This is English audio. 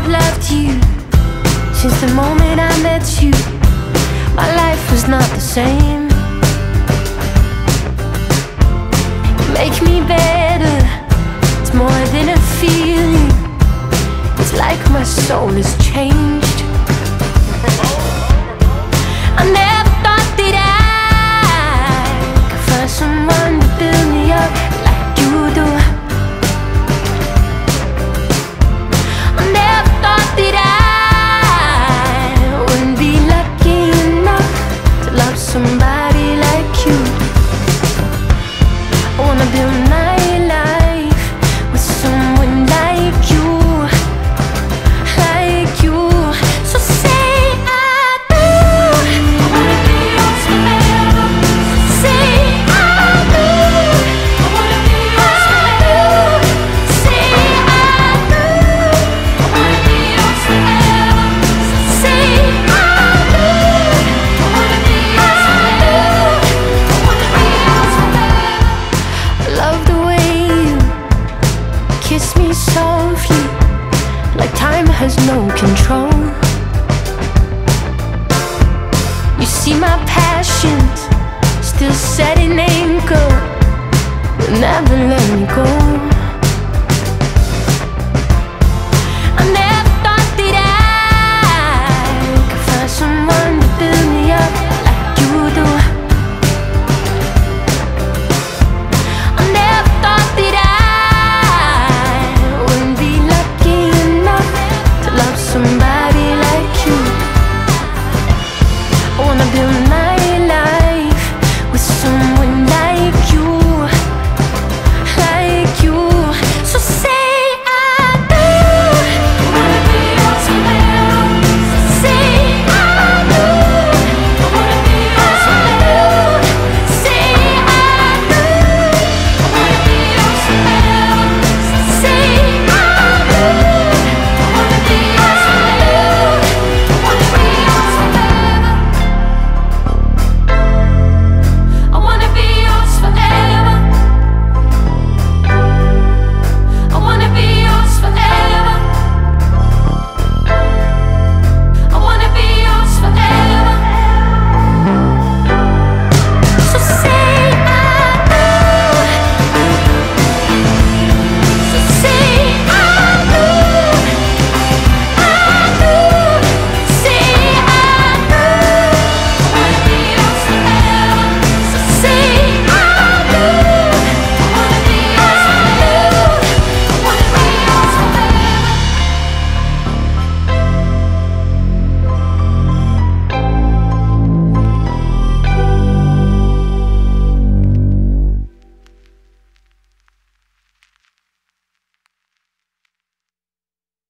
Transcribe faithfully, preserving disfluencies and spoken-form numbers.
loved you. Since the moment I met you, my life was not the same. You make me better, it's more than a feeling. It's like my soul has changed. I never thought that I could find someone to build me up like you do. I never thought that I wouldn't be lucky enough to love somebody like you. I wanna build my life with someone like you, like you. So say I do. I wanna be yours forever. Say I do. I wanna be yours forever. Say I do. I wanna be yours forever. Say I do. I wanna be yours forever. I wanna be yours forever. I love the way you kiss me softly, like time has no control. You see my passions still set in anchor, will never let me go.